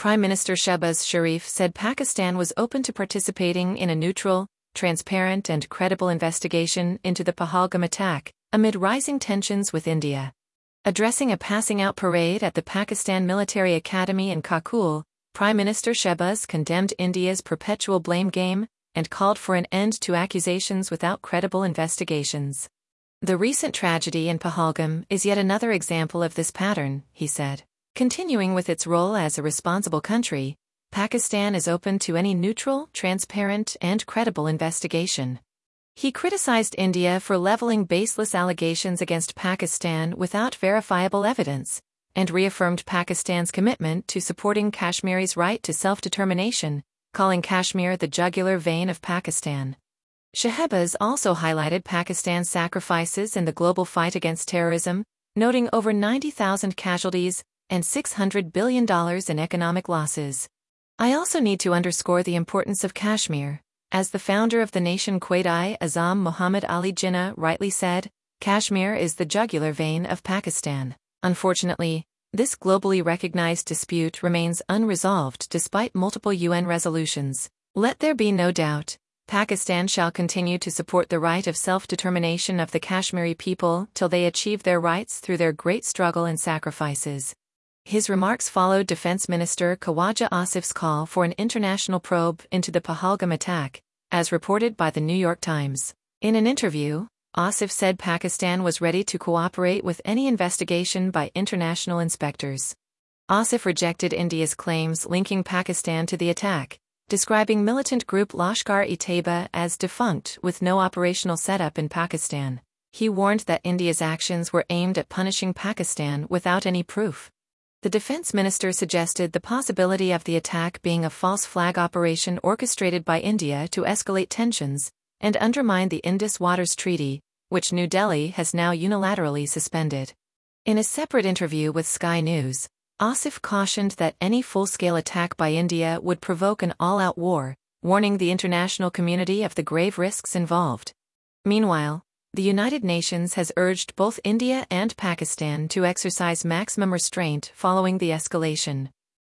Prime Minister Shehbaz Sharif said Pakistan was open to participating in a neutral, transparent and credible investigation into the Pahalgam attack, amid rising tensions with India. Addressing a passing-out parade at the Pakistan Military Academy in Kakul, Prime Minister Shehbaz condemned India's perpetual blame game and called for an end to accusations without credible investigations. The recent tragedy in Pahalgam is yet another example of this pattern, he said. Continuing with its role as a responsible country, Pakistan is open to any neutral, transparent, and credible investigation. He criticized India for leveling baseless allegations against Pakistan without verifiable evidence, and reaffirmed Pakistan's commitment to supporting Kashmiri's right to self-determination, calling Kashmir the jugular vein of Pakistan. Shehbaz also highlighted Pakistan's sacrifices in the global fight against terrorism, noting over 90,000 casualties and $600 billion in economic losses. I also need to underscore the importance of Kashmir. As the founder of the nation Quaid-i-Azam Muhammad Ali Jinnah rightly said, Kashmir is the jugular vein of Pakistan. Unfortunately, this globally recognized dispute remains unresolved despite multiple UN resolutions. Let there be no doubt, Pakistan shall continue to support the right of self-determination of the Kashmiri people till they achieve their rights through their great struggle and sacrifices. His remarks followed Defense Minister Khawaja Asif's call for an international probe into the Pahalgam attack, as reported by the New York Times. In an interview, Asif said Pakistan was ready to cooperate with any investigation by international inspectors. Asif rejected India's claims linking Pakistan to the attack, describing militant group Lashkar-e-Taiba as defunct with no operational setup in Pakistan. He warned that India's actions were aimed at punishing Pakistan without any proof. The defense minister suggested the possibility of the attack being a false flag operation orchestrated by India to escalate tensions and undermine the Indus Waters Treaty, which New Delhi has now unilaterally suspended. In a separate interview with Sky News, Asif cautioned that any full-scale attack by India would provoke an all-out war, warning the international community of the grave risks involved. Meanwhile, the United Nations has urged both India and Pakistan to exercise maximum restraint following the escalation.